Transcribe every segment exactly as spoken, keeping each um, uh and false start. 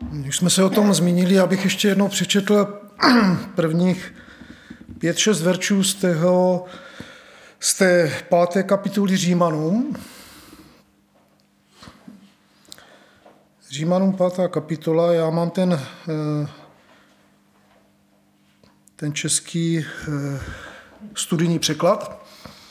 Už jsme se o tom zmínili, abych ještě jednou přečetl prvních pět, šest veršů z, tého, z té páté kapitoly Římanům. Římanům pátá kapitola, já mám ten, ten český studijní překlad.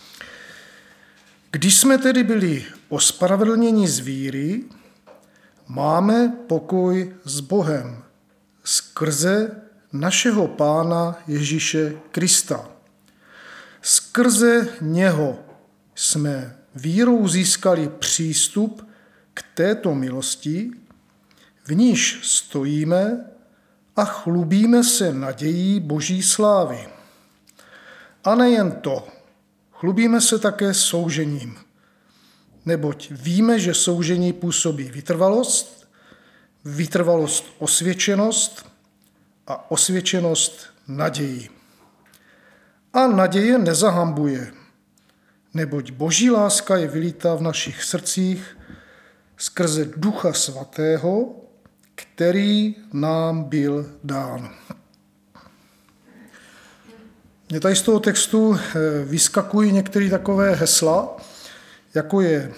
Když jsme tedy byli ospravedlněni z víry, máme pokoj s Bohem skrze našeho Pána Ježíše Krista. Skrze něho jsme vírou získali přístup k této milosti, v níž stojíme a chlubíme se nadějí Boží slávy. A nejen to, chlubíme se také soužením, neboť víme, že soužení působí vytrvalost, vytrvalost osvědčenost a osvědčenost naději. A naděje nezahambuje, neboť Boží láska je vylitá v našich srdcích skrze Ducha Svatého, který nám byl dán. Mně tady z toho textu vyskakují některé takové hesla, jako je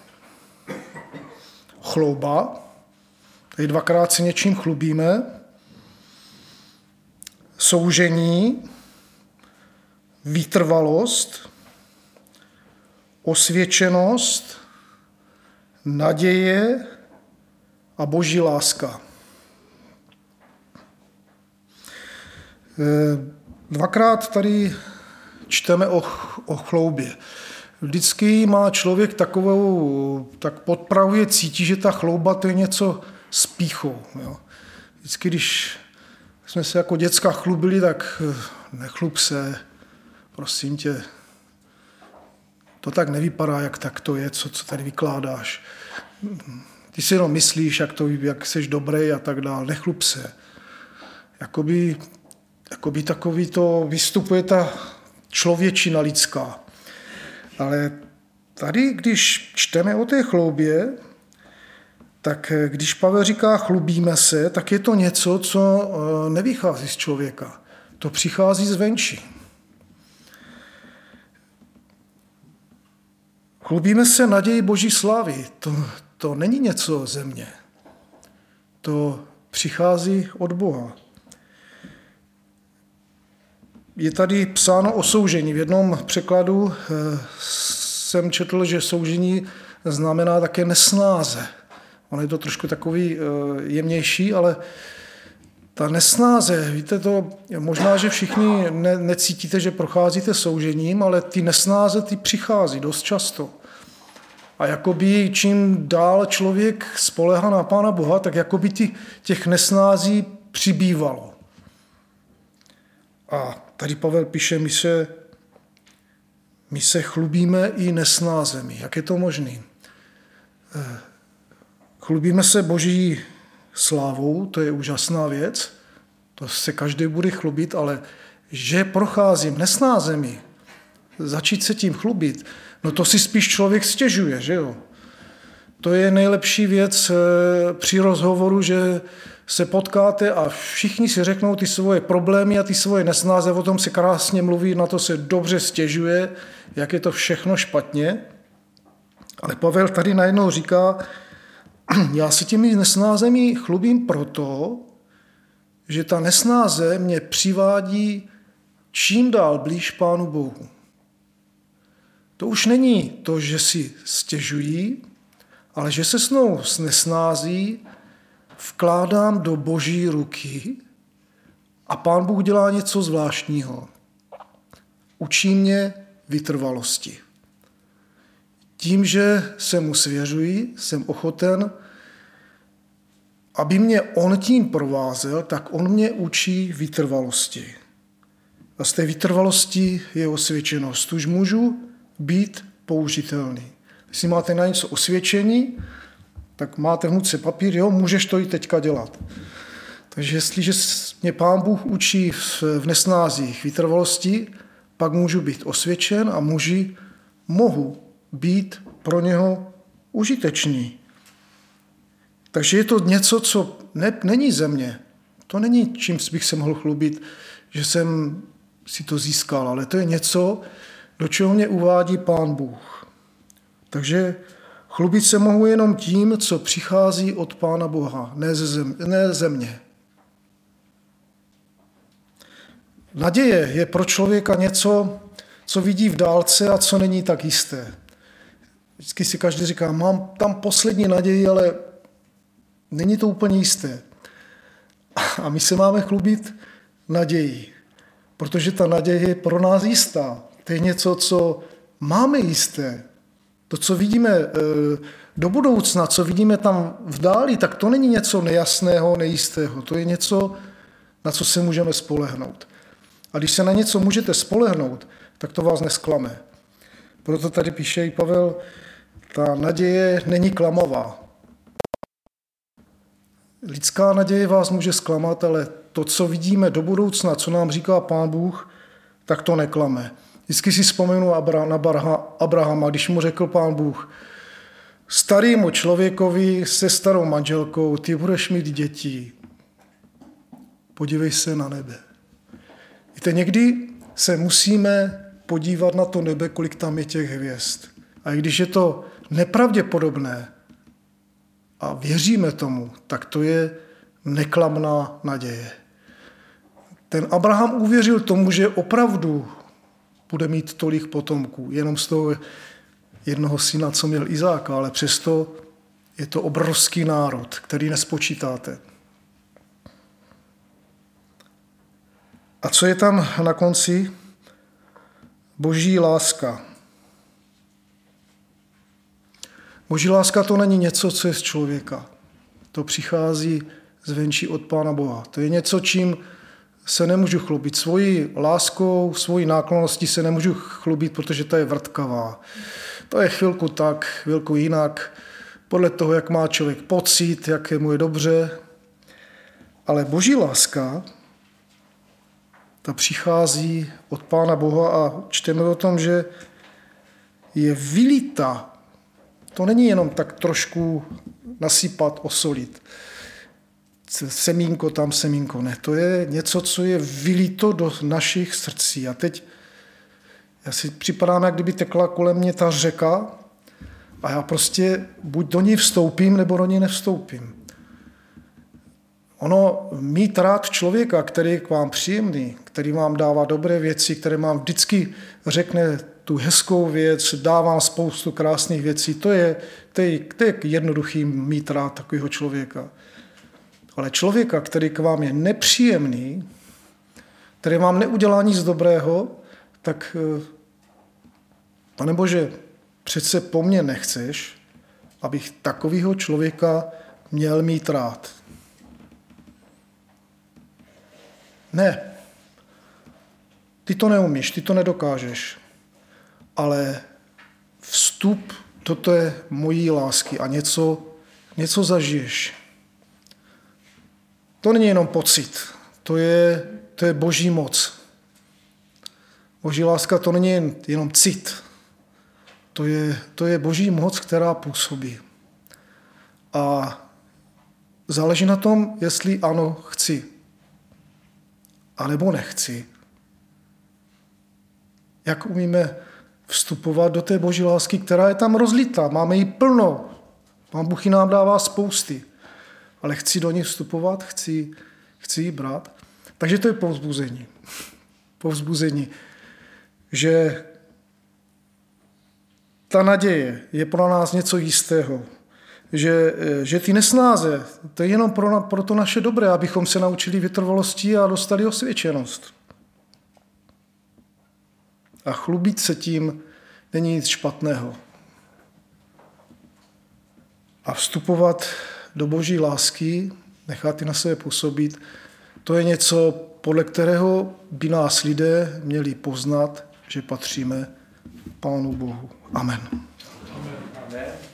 chlouba, tady dvakrát si něčím chlubíme, soužení, vytrvalost, osvědčenost, naděje a Boží láska. Dvakrát tady čteme o, o chloubě. Vždycky má člověk takovou, tak podpravuje, cítí, že ta chlouba to je něco s pýchou. Jo. Vždycky, když jsme se jako děcka chlubili, tak nechlup se, prosím tě, to tak nevypadá, jak tak to je, co, co tady vykládáš. Ty si jenom myslíš, jak, to, jak jsi dobrý a tak dále, nechlup se. Jakoby, jakoby takový to vystupuje ta člověčina lidská. Ale tady, když čteme o té chloubě, tak když Pavel říká chlubíme se, tak je to něco, co nevychází z člověka. To přichází zvenčí. Chlubíme se naději Boží slávy. To, to není něco ze mě. To přichází od Boha. Je tady psáno o soužení. V jednom překladu jsem četl, že soužení znamená také nesnáze. On je to trošku takový jemnější, ale ta nesnáze, víte to, možná, že všichni ne, necítíte, že procházíte soužením, ale ty nesnáze ty přichází dost často. A jakoby čím dál člověk spolehá na Pána Boha, tak jakoby ty, těch nesnází přibývalo. A tady Pavel píše, my se, my se chlubíme i nesnázemi. Jak je to možné? Chlubíme se Boží slávou, to je úžasná věc, to se každý bude chlubit, ale že procházím nesnázemi, začít se tím chlubit, no to si spíš člověk stěžuje, že jo? To je nejlepší věc při rozhovoru, že se potkáte a všichni si řeknou ty svoje problémy a ty svoje nesnáze, o tom se krásně mluví, na to se dobře stěžuje, jak je to všechno špatně. Ale Pavel tady najednou říká, já se těmi nesnázemi chlubím proto, že ta nesnáze mě přivádí čím dál blíž Pánu Bohu. To už není to, že si stěžují, ale že se snou s nesnází vkládám do Boží ruky a Pán Bůh dělá něco zvláštního. Učí mě vytrvalosti. Tím, že se mu svěřuji, jsem ochoten, aby mě on tím provázel, tak on mě učí vytrvalosti. A z té vytrvalosti je osvědčenost. Už můžu být použitelný. Jestli máte na něco osvědčení, tak máte v ruce papír, jo, můžeš to i teďka dělat. Takže jestliže mě Pán Bůh učí v nesnázích vytrvalosti, pak můžu být osvědčen a muži mohu být pro něho užitečný. Takže je to něco, co ne, není ze mě. To není, čím bych se mohl chlubit, že jsem si to získal, ale to je něco, do čeho mě uvádí Pán Bůh. Takže chlubit se mohu jenom tím, co přichází od Pána Boha, ne ze, zem, ne ze mě. Naděje je pro člověka něco, co vidí v dálce a co není tak jisté. Vždycky si každý říká, mám tam poslední naději, ale není to úplně jisté. A my se máme chlubit naději, protože ta naděje je pro nás jistá. To je něco, co máme jisté. To, co vidíme do budoucna, co vidíme tam v dáli, tak to není něco nejasného, nejistého. To je něco, na co se můžeme spolehnout. A když se na něco můžete spolehnout, tak to vás nesklame. Proto tady píše i Pavel, ta naděje není klamavá. Lidská naděje vás může zklamat, ale to, co vidíme do budoucna, co nám říká Pán Bůh, tak to neklame. Vždycky si vzpomenu na Abrahama, když mu řekl Pán Bůh, starému člověkovi se starou manželkou, ty budeš mít děti. Podívej se na nebe. Víte, někdy se musíme podívat na to nebe, kolik tam je těch hvězd. A i když je to nepravděpodobné a věříme tomu, tak to je neklamná naděje. Ten Abraham uvěřil tomu, že opravdu bude mít tolik potomků, jenom z toho jednoho syna, co měl Izáka, ale přesto je to obrovský národ, který nespočítáte. A co je tam na konci? Boží láska. Boží láska to není něco, co je z člověka. To přichází zvenčí od Pána Boha. To je něco, čím se nemůžu chlubit. Svojí láskou, svojí náklonností se nemůžu chlubit, protože ta je vrtkavá. To je chvilku tak, chvilku jinak, podle toho, jak má člověk pocit, jak mu je dobře. Ale Boží láska, ta přichází od Pána Boha a čteme o tom, že je vylita. To není jenom tak trošku nasypat, osolit. Semínko tam, semínko ne. To je něco, co je vylito do našich srdcí. A teď já si připadám, jak kdyby tekla kolem mě ta řeka a já prostě buď do ní vstoupím, nebo do ní nevstoupím. Ono mít rád člověka, který je k vám příjemný, který vám dává dobré věci, který vám vždycky řekne tu hezkou věc, dá vám spoustu krásných věcí, to je, to je, to je jednoduchý mít rád takového člověka. Ale člověka, který k vám je nepříjemný, který vám neudělá nic dobrého, tak Pane Bože, přece po mně nechceš, abych takového člověka měl mít rád. Ne. Ty to neumíš, ty to nedokážeš. Ale vstup do té mojí lásky a něco, něco zažiješ. To není jenom pocit, to je, to je Boží moc. Boží láska to není jenom cit, to je, to je Boží moc, která působí. A záleží na tom, jestli ano, chci, anebo nechci. Jak umíme vstupovat do té Boží lásky, která je tam rozlitá. Máme ji plno. Pán Bůh ji nám dává spousty. Ale chci do ní vstupovat, chci, chci ji brát. Takže to je povzbuzení. Povzbuzení, že ta naděje je pro nás něco jistého. Že, že ty nesnáze, to je jenom pro, pro to naše dobré, abychom se naučili vytrvalosti a dostali osvědčenost. A chlubit se tím není nic špatného. A vstupovat do Boží lásky, nechat ji na sebe působit, to je něco, podle kterého by nás lidé měli poznat, že patříme Pánu Bohu. Amen. Amen.